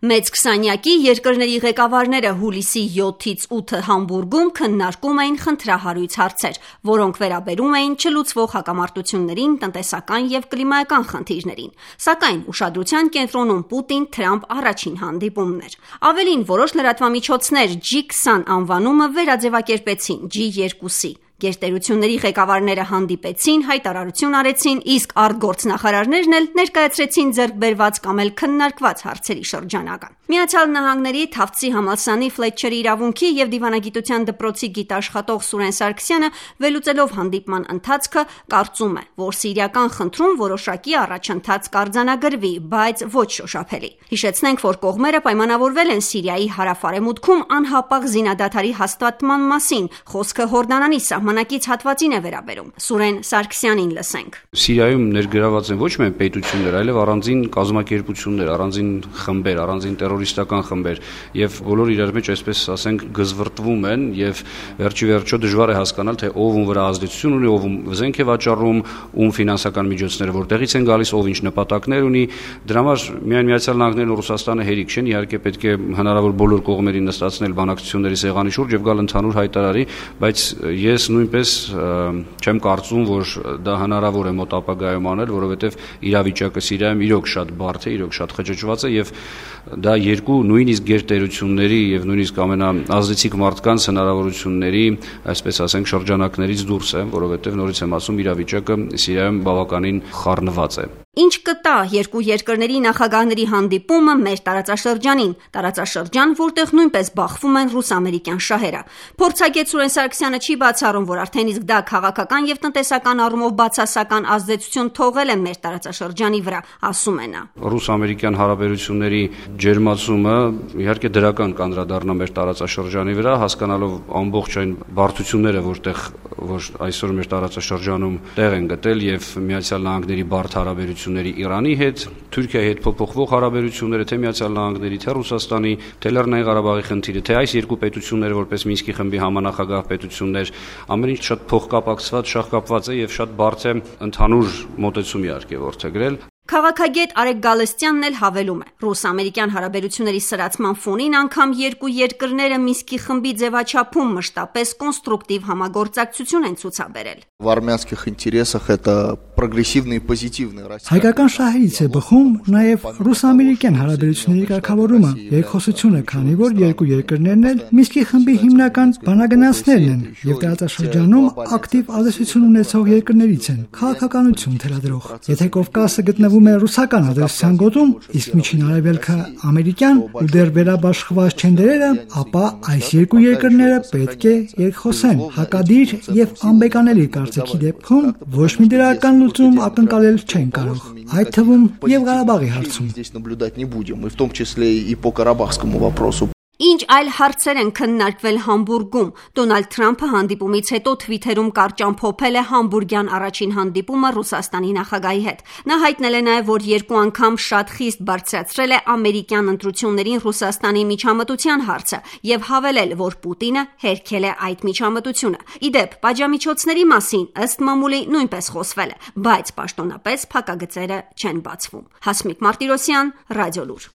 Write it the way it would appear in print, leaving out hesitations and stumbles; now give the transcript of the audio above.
Մեծ քսանյակի երկրների ղեկավարները հուլիսի 7-ից 8-ը Համբուրգում քննարկում էին խնդրահարույց հարցեր, որոնք վերաբերում էին չլուծվող հակամարտություններին, տնտեսական և կլիմայական խնդիրներին։ Սակայն ուշադրության կենտրոնում Պուտին-Թրամփ առաջին հանդիպումն էր։ Ավելին, որոշ լրատվամիջոցներ G20 անվանումը վերաձևակերպեցին G2-ի։ Գերտերությունների ղեկավարները հանդիպեցին, հայտարարություն արեցին, իսկ արտգործնախարարներն էլ ներկայացրեցին ձեռքբերված կամ էլ քննարկված հարցերի շրջանակը։ Միացյալ Նահանգների Թավցի համալսարանի Ֆլետչերի իրավունքի և դիվանագիտության դպրոցի գիտաշխատող Սուրեն Սարգսյանը վերլուծելով հանդիպման ընթացքը կարծում է, որ սիրիական խնդրում որոշակի առաջընթաց կարձանագրվի, բայց ոչ շոշափելի։ Հիշեցնենք, որ կողմերը պայմանավորվել են Սիրիայի հարավ-արևմուտքում անհապաղ զինադադարի հաստատման մասին, խոսքը Հորդանանի սահմանակից հատվածին է վերաբերում։ Սուրեն Սարգսյանին լսենք։ Սիրիայում ներգրաված են ոչ միայն պետություններ, այլև առանձին կազմակերպություններ, առանձին խմբեր, առանձին տերորիստական խմբեր եւ բոլորը իրար մեջ այսպես ասենք գզվրտվում են եւ վերջի վերջո դժվար է հասկանալ թե ով ում վրա ազդեցություն ունի, ով ում զենք է վաճառում, ում ֆինանսական միջոցները որտեղից են գալիս, ով ինչ նպատակներ ունի։ Դրա համար միայն Միացյալ Նահանգներն ու Ռուսաստանը հերիք չեն, իհարկե պետք է հնարավոր բոլոր կողմերին նստացնել բանակցությունների սեղանի շուրջ եւ գալ ընդհանուր հայտարարի, բայց ես նույնպես չեմ կարծում, որ դա հնարավոր է մոտ ապագայում անել, որովհետև իրավիճակը Սիրիայում իրոք շատ բարդ է, իրոք շատ խճճված է եւ դա երկու նույնիսկ գերտերությունների եւ նույնիսկ ամենաազդեցիկ մարդկանց հնարավորությունների, այսպես ասենք, շրջանակներից դուրս է, որովհետև նորից եմ ասում, իրավիճակը Սիրիայում բավականին խառնված է։ Ինչ կտա երկու երկրների նախագահների հանդիպումը մեր տարածաշրջանին, տարածաշրջան, որտեղ նույնպես բախվում են ռուս-ամերիկյան շահերը։ Փորձագետ Սուրեն Սարգսյանը չի բացառում, որ արդեն իսկ դա քաղաքական եւ տնտեսական առումով բացասական ազդեցություն թողել է մեր տարածաշրջանի վրա, ասում է նա։ Ռուս-ամերիկյան հարաբերությունների ջերմացումը իհարկե դրական կանդրադառնա մեր տարածաշրջանի վրա, հասկանալով ամբողջ այն բարդությունները, որ այսօր մեր տարածաշրջանում տեղ են գտել եւ Միացյալ Նահանգների բարդ հարաբերությունների Իրանի հետ, Թուրքիայի հետ փոփոխվող հարաբերությունները, թե Միացյալ Նահանգների, թե Ռուսաստանի, թե Լեռնային Ղարաբաղի խնդիրը, թե այս երկու պետությունները որպես Մինսկի խմբի համանախագահ պետություններ, ամեն ինչ շատ փոխկապակցված, շահկապված է եւ շատ բարդ է ընդհանուր մոտեցում իհարկե որդեգրել։ Քաղաքագետ Արեգ Գալստյանն էլ հավելում է. ռուս-ամերիկյան հարաբերությունների սրացման ֆոնին անգամ երկու երկրները Մինսկի խմբի ձևաչափում մշտապես կոնստրուկտիվ համագործակցություն են ցուցաբերել։ Հայկական շահերից է բխում նաև ռուս-ամերիկյան հարաբերությունների կարգավորումը, երկխոսությունը, քանի որ երկու երկրներն էլ Մինսկի խմբի հիմնական բանագնացներն են եւ տարածաշրջանում ակտիվ ազդեցություն ունեցող երկրներից են, քաղաքականություն թելադրող։ Եթե Կովկասը գտնվում է ռուսական ազդեցության գոտում, իսկ Միջին Արևելքը ամերիկյան ու դեռ վերաբաշխված չեն դերերը, ապա այս երկու երկրները պետք է երկխոսեն, հակադիր եւ անբեկանելի կարծիքի դեպքում ոչ մի դրական լուծում ակնկալել չեն կարող, այդ թվում եւ Ղարաբաղի հարցում։ Ինչ այլ հարցեր են քննարկվել Համբուրգում։ Դոնալդ Թրամփը հանդիպումից հետո Թվիթերում կարճ ամփոփել է համբուրգյան առաջին հանդիպումը Ռուսաստանի նախագահի հետ։ Նա հայտնել է նաև, որ երկու անգամ շատ խիստ բարձրացրել է ամերիկյան ընտրություններին Ռուսաստանի միջամտության հարցը եւ հավելել, որ Պուտինը հերքել է այդ միջամտությունը։ Իդեպ, պատժամիջոցների մասին ըստ մամուլի նույնպես խոսվել է, բայց պաշտոնապես փակագծերը չեն բացվում։ Հասմիկ Մարտիրոսյան, Ռադիոլուր։